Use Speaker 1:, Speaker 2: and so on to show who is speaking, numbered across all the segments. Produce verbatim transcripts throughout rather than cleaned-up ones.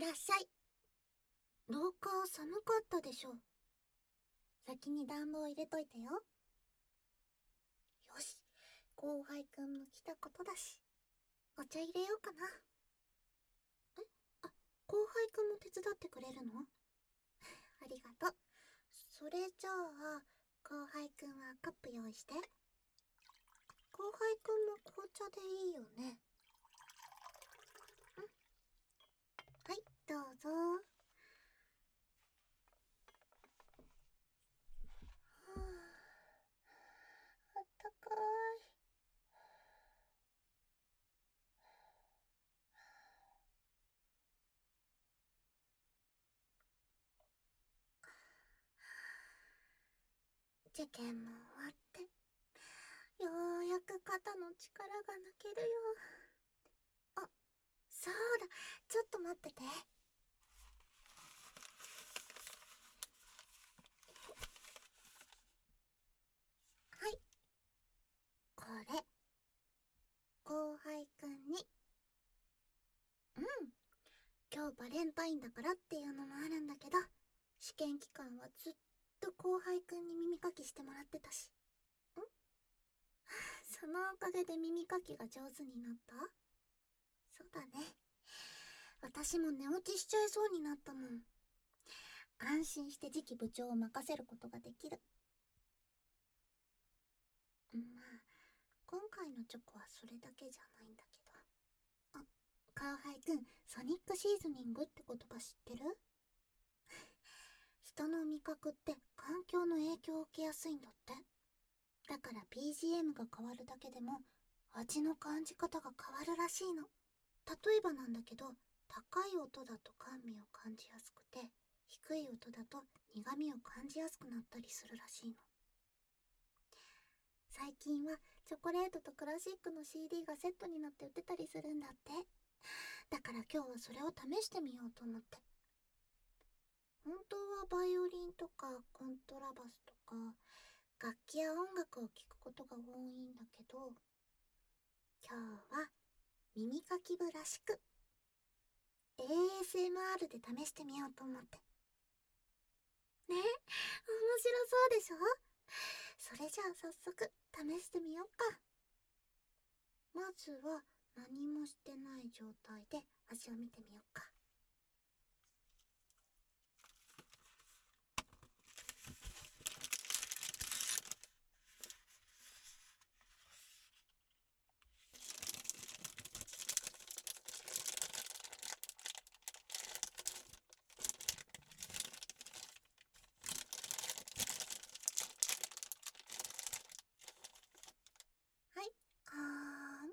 Speaker 1: らっしゃい。廊下寒かったでしょ。先に暖房入れといてよ。よし、後輩くんも来たことだし、お茶入れようかな。え、あ、後輩くんも手伝ってくれるの？ありがとう。それじゃあ、後輩くんはカップ用意して。後輩くんも紅茶でいいよね。うん。はい、どうぞ。はあ、あったかい。受験も終わって、ようやく肩の力が抜けるよ。あ、そうだ、ちょっと待ってて。はい、これ後輩くんに。うん、今日バレンタインだからっていうのもあるんだけど、試験期間はずっと後輩くんに耳かきしてもらってたし。んそのおかげで耳かきが上手になった？そうだね。私も寝落ちしちゃいそうになったもん。安心して次期部長を任せることができる。まあ、今回のチョコはそれだけじゃないんだけど。あ、後輩くん、ソニックシーズニングって言葉知ってる？人の味覚って環境の影響を受けやすいんだって。だから ビージーエム が変わるだけでも味の感じ方が変わるらしいの。例えばなんだけど、高い音だと甘味を感じやすくて、低い音だと苦味を感じやすくなったりするらしいの。最近はチョコレートとクラシックの シーディー がセットになって売ってたりするんだって。だから今日はそれを試してみようと思って。本当はバイオリンとかコントラバスとか楽器や音楽を聴くことが多いんだけど、今日は耳かき部らしく エーエスエムアール で試してみようと思って。ね、面白そうでしょ？それじゃあ早速試してみようか。まずは何もしてない状態で味を見てみようか。はい、あーん。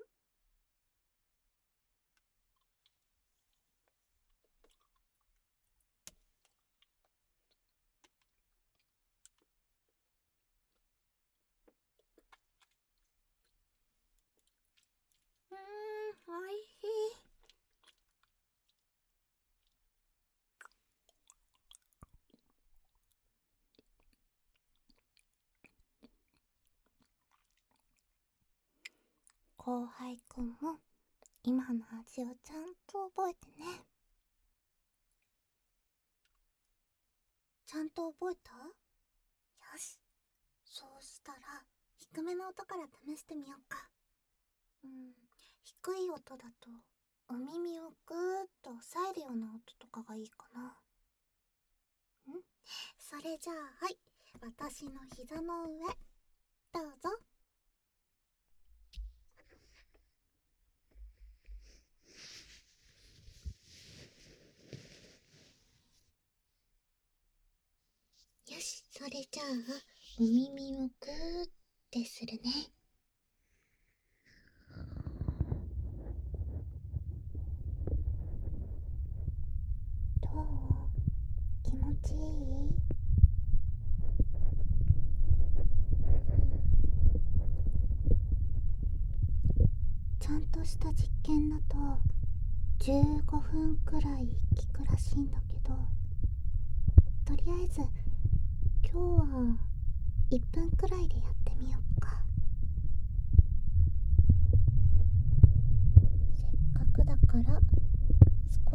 Speaker 1: うーん、おいしい。後輩くんも今の味をちゃんと覚えてね。ちゃんと覚えた？よし、そうしたら低めの音から試してみようか。うん、低い音だとお耳をぐーっと押さえるような音とかがいいかな。んそれじゃあ、はい、私の膝の上、どうぞ。よし、それじゃあお耳をぐーってするね。どう？気持ちいい？ちゃんとした実験だとじゅうごふんくらい効くらしいんだけど、とりあえず今日はいっぷんくらいでやってみよっか。せっかくだから少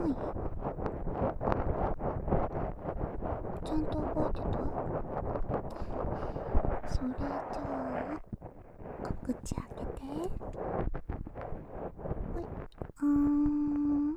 Speaker 1: ない？ちゃんと覚えてた？それじゃあお口開けて。ほい。あーん。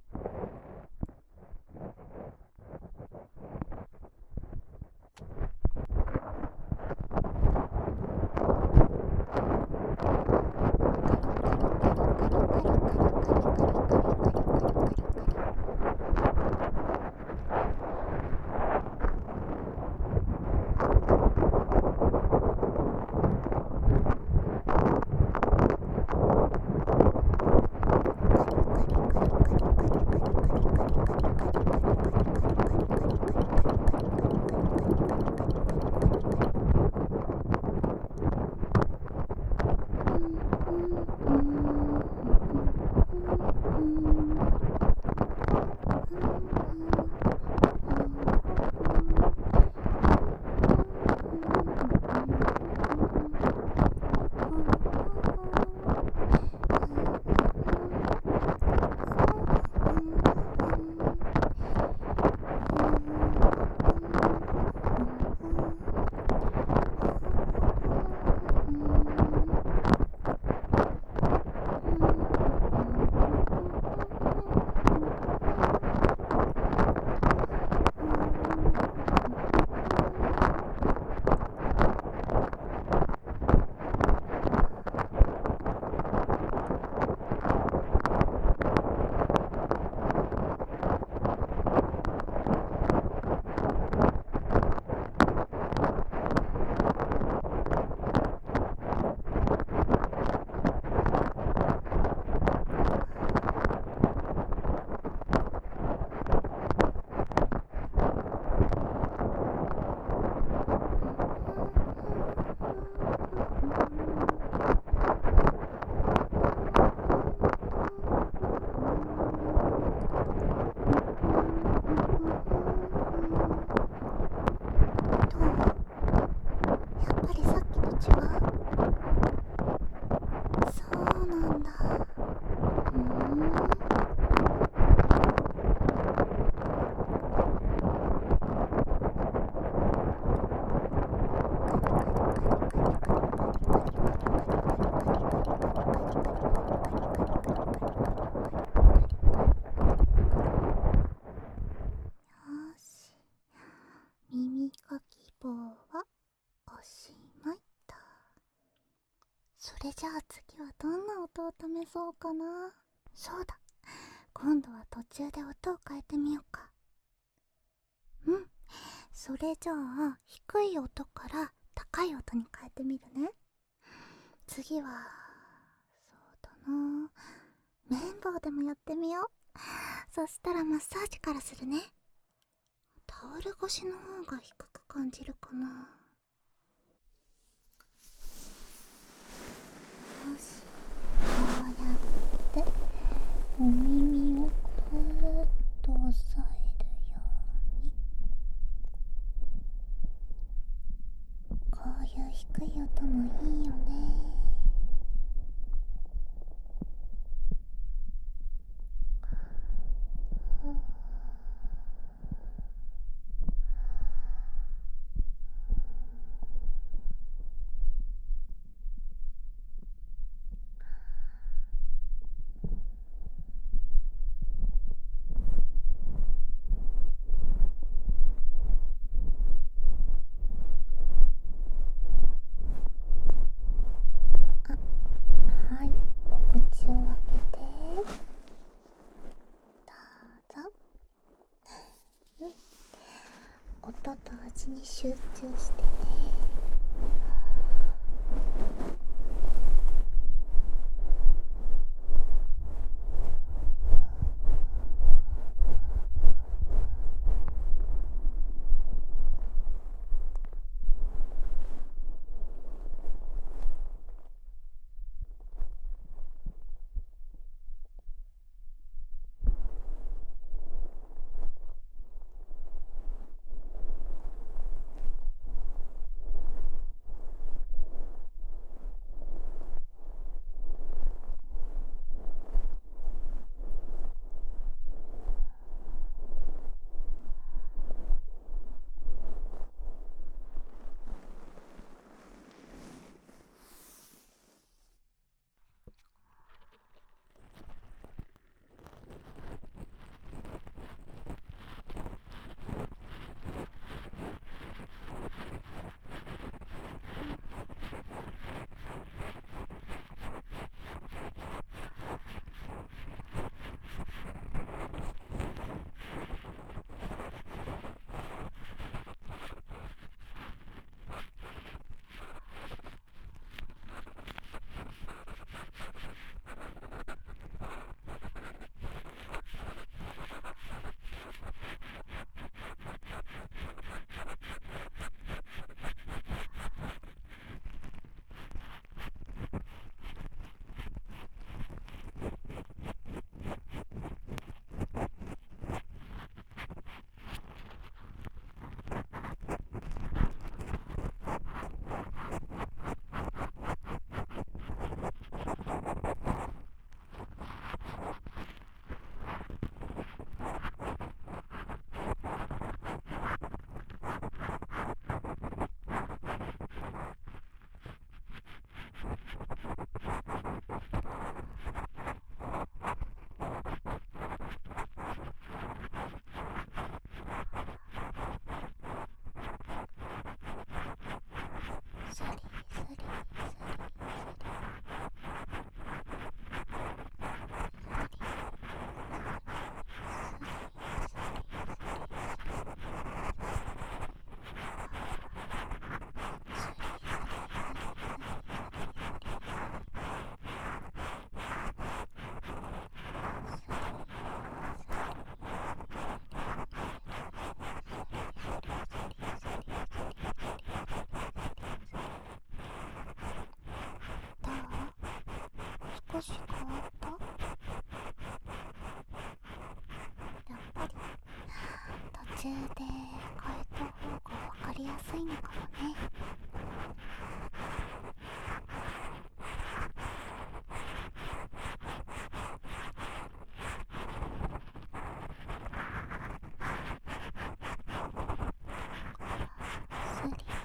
Speaker 1: 耳かき棒はおしまいだ。それじゃあ次はどんな音を試そうかな。そうだ、今度は途中で音を変えてみようか。うん、それじゃあ低い音から高い音に変えてみるね。次はそうだな、綿棒でもやってみよう。そしたらマッサージからするね。タオル越しの方が低く感じるかな。よし、こうやってお耳をぐーっと押さえるように。こういう低い音もいいよね。あ、はい、お口を開けてどうぞ。うん、音と味に集中してね。 少し変わった？やっぱり途中で変えた方が分かりやすいのかもね。スリースリー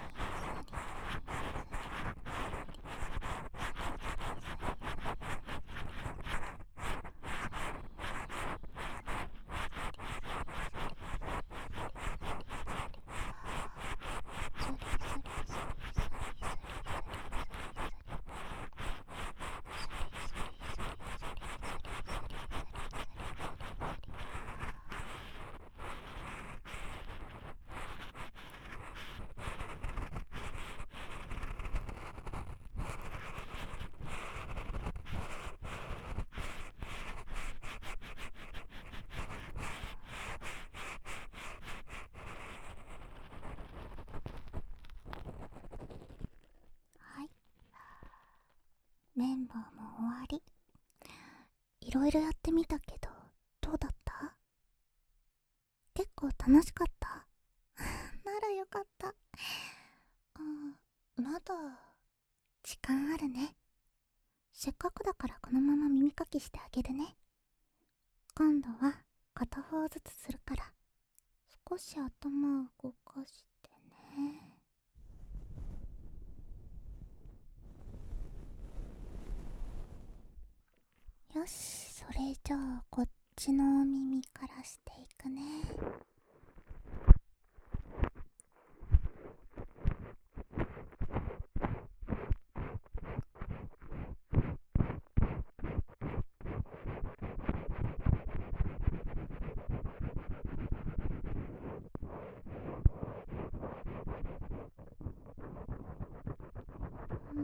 Speaker 1: はい。綿棒も終わり。いろいろやってみたけど、どうだった？結構楽しかった？ならよかった。うん、まだ時間あるね。せっかくだからこのまま耳かきしてあげるね。今度は片方ずつするから、少し頭を動かしてね。よし、それじゃあこっちのお耳からしていくね。うん、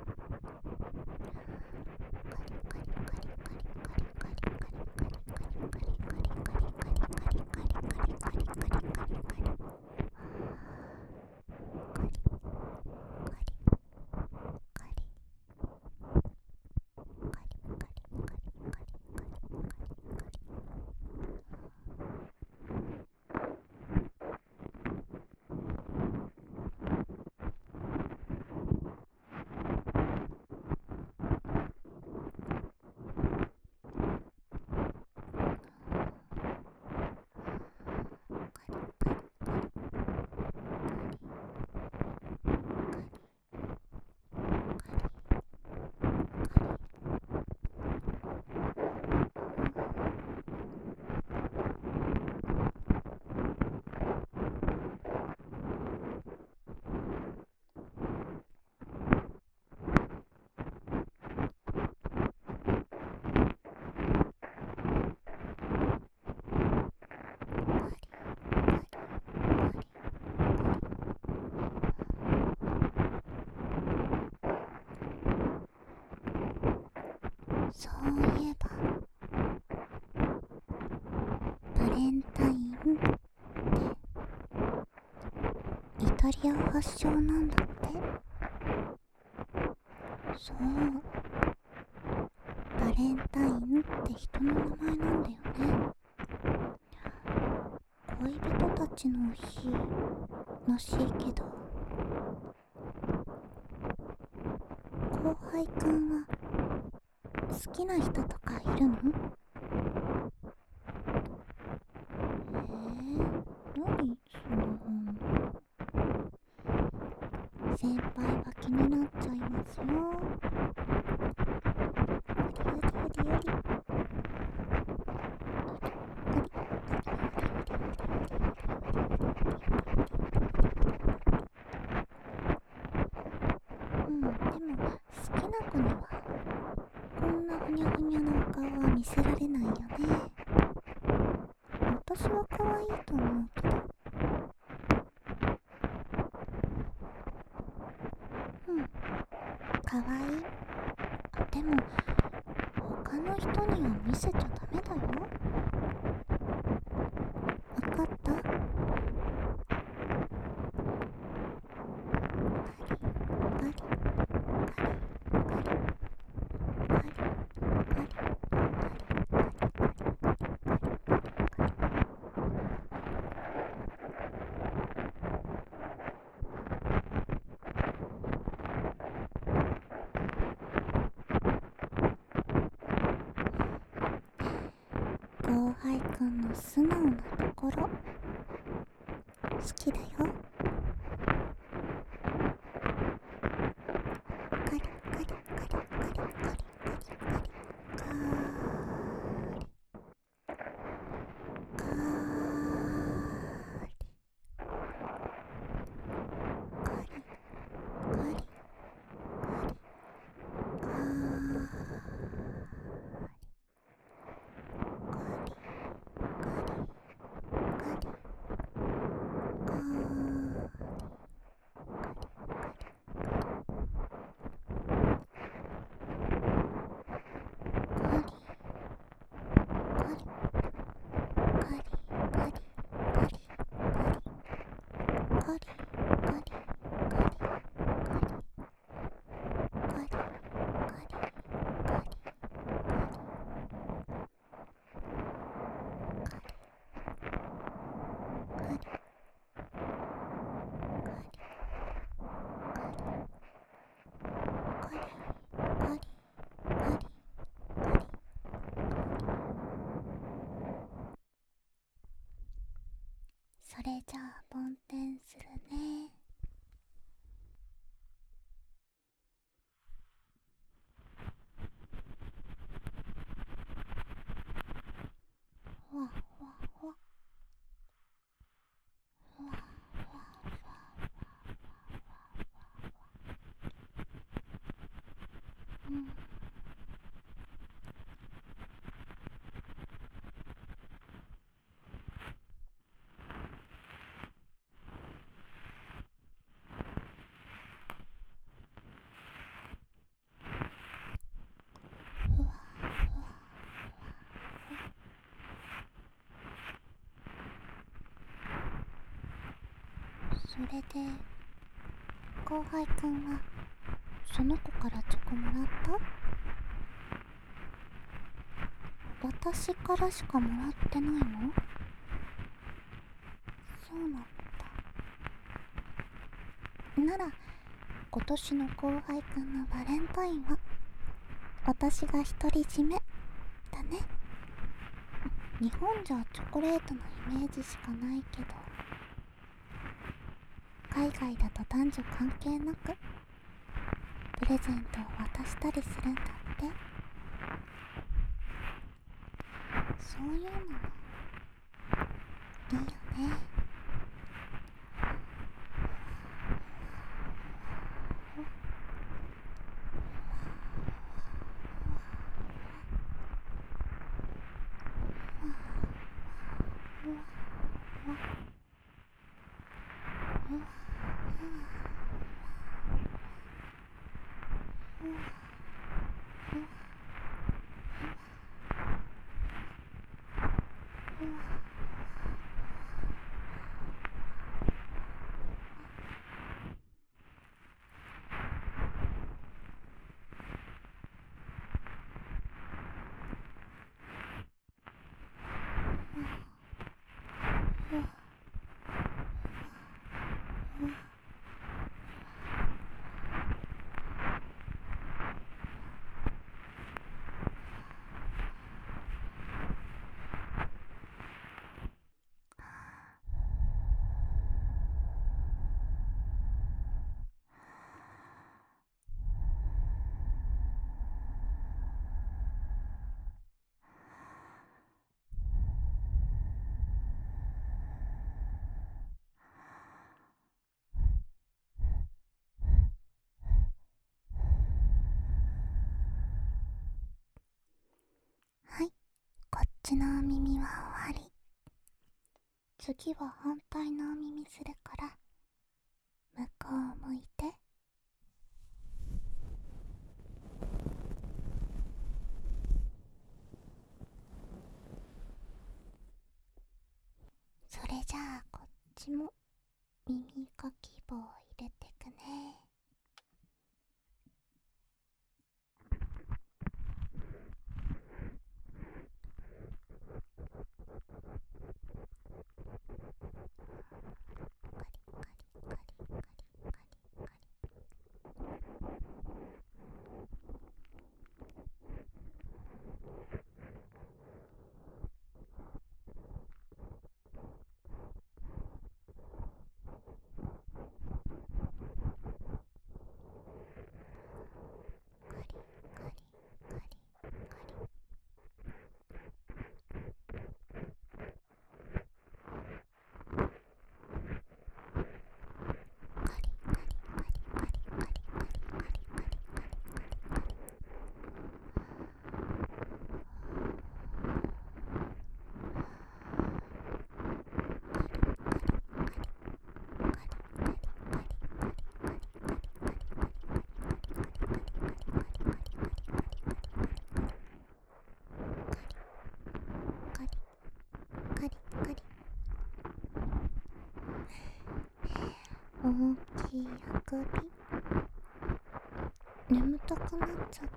Speaker 1: そういえばバレンタインってイタリア発祥なんだって。そう、バレンタインって人の名前なんだよね。恋人たちの日らしいけど、後輩くんは好きな人とかいるの？えー、何その反応。先輩は気になっちゃいますよ。よりよりよりより。うん、でも好きな子にはこんなふにゃふにゃなお顔は見せられないよね。私は可愛いと思うけど。うん、可愛い。あ、でも他の人には見せちゃダメだよ。わかった？カリカリカリカリカリ。 くんの素直なところ好きだよ。カリカリカリカリカリカリカリカーリカーリカリカリカリカリカーそれじゃあ梵天するね。わわわわわわうん。うわそれで後輩くんはその子からチョコもらった？私からしかもらってないの？そうなんだ。なら今年の後輩くんのバレンタインは私が独り占めだね。日本じゃチョコレートのイメージしかないけど、海外だと男女関係なくプレゼントを渡したりするんだって。そういうのもいいよね。はい、こっちのお耳は終わり。次は反対のお耳するから向こう向いて。それじゃあこっちも耳かき棒入れてくね。カリカリカリカリカリカリ。 大きいあくび、眠たくなっちゃった？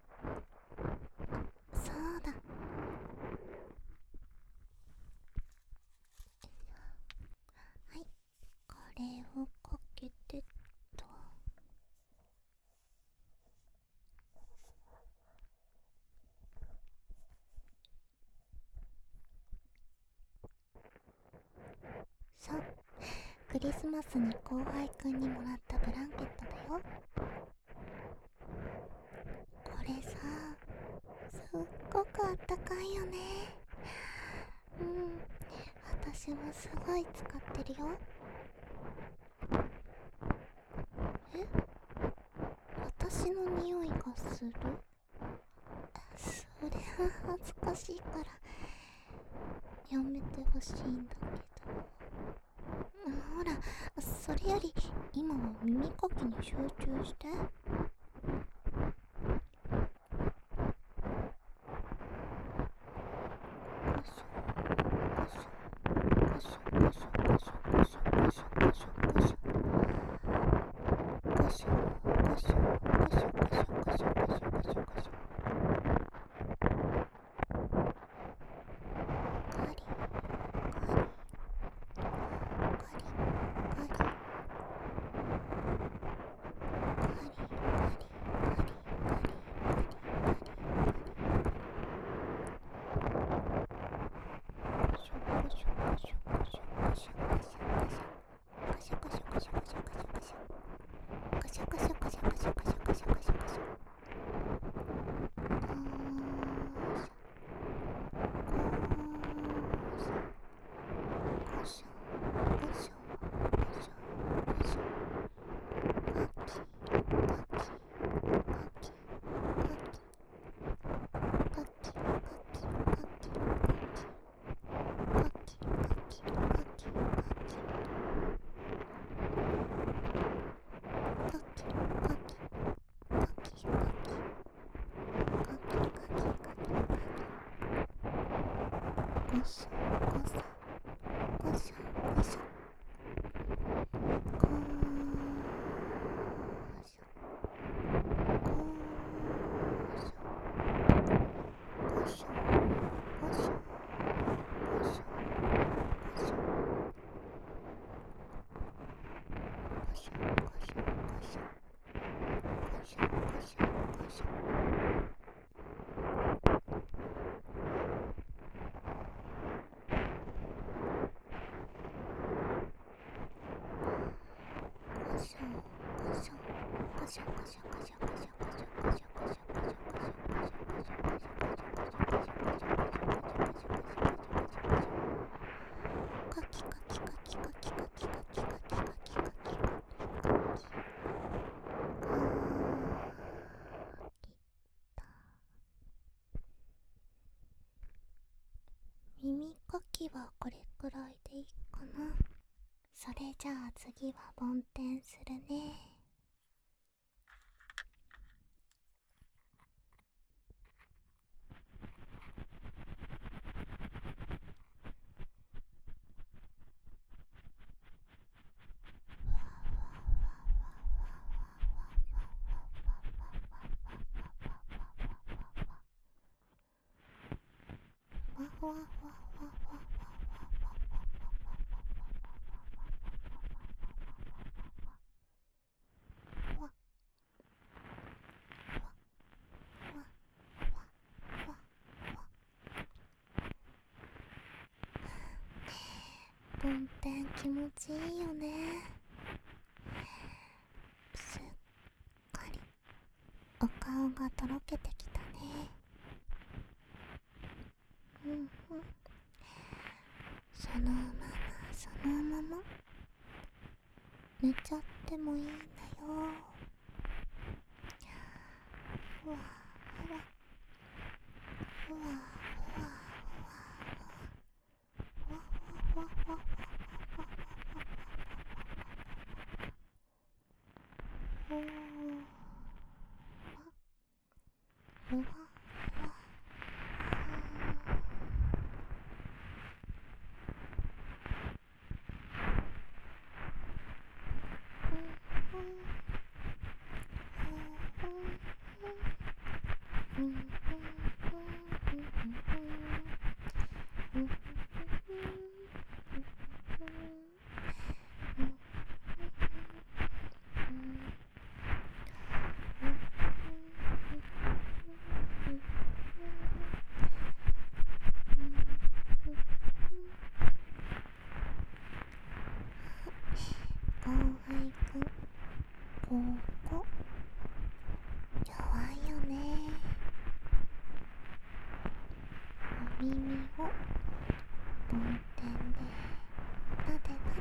Speaker 1: そうだ。はい、これをかけてっと。そう、クリスマスに後輩くんにもらったブランケットだよ。これさ、すっごくあったかいよね。うん、私もすごい使ってるよ。え、私の匂いがする？それは恥ずかしいからやめてほしいんだけど。ほら、それより今は耳かきに集中して。ゴシゴシゴシゴシゴシゴシゴシゴシ耳かきはこれくらいでいいかな。それじゃあ次は梵天するね。わわわわわわ梵天気持ちいいよね。すっかりお顔がとろけてきたね。うんうん、そのままそのまま寝ちゃってもいいんだよ。ふわふわふわふわふわふわふわふわふわふわふわふわ。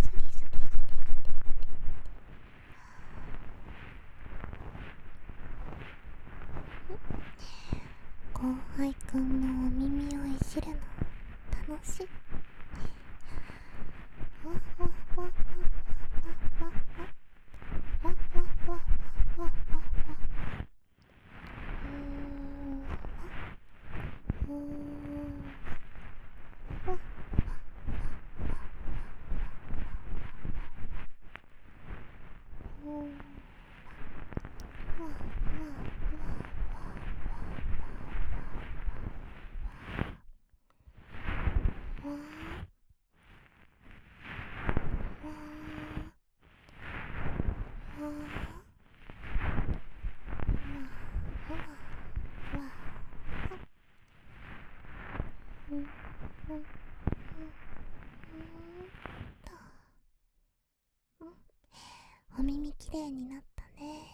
Speaker 1: 後輩くんのお耳をいじるの楽しい。わわわわわわわわわわわわわわわ。うーんわわわわお耳きれいになったね。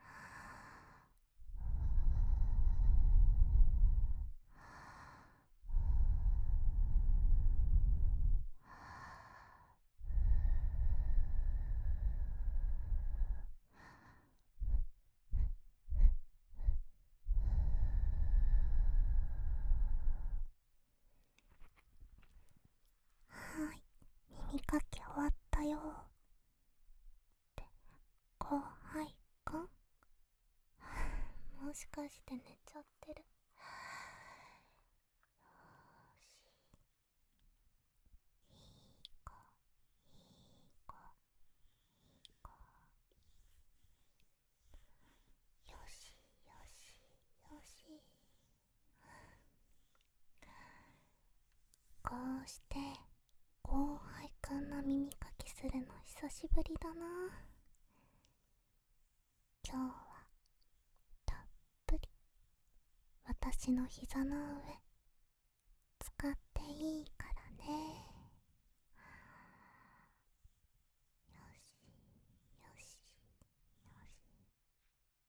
Speaker 1: はい、耳かき終わったよ。って後輩くんもしかして寝ちゃってる。よしよしよし。こうして後輩くんの耳かきするの久しぶりだな。今日はたっぷり私の膝の上使っていいからね。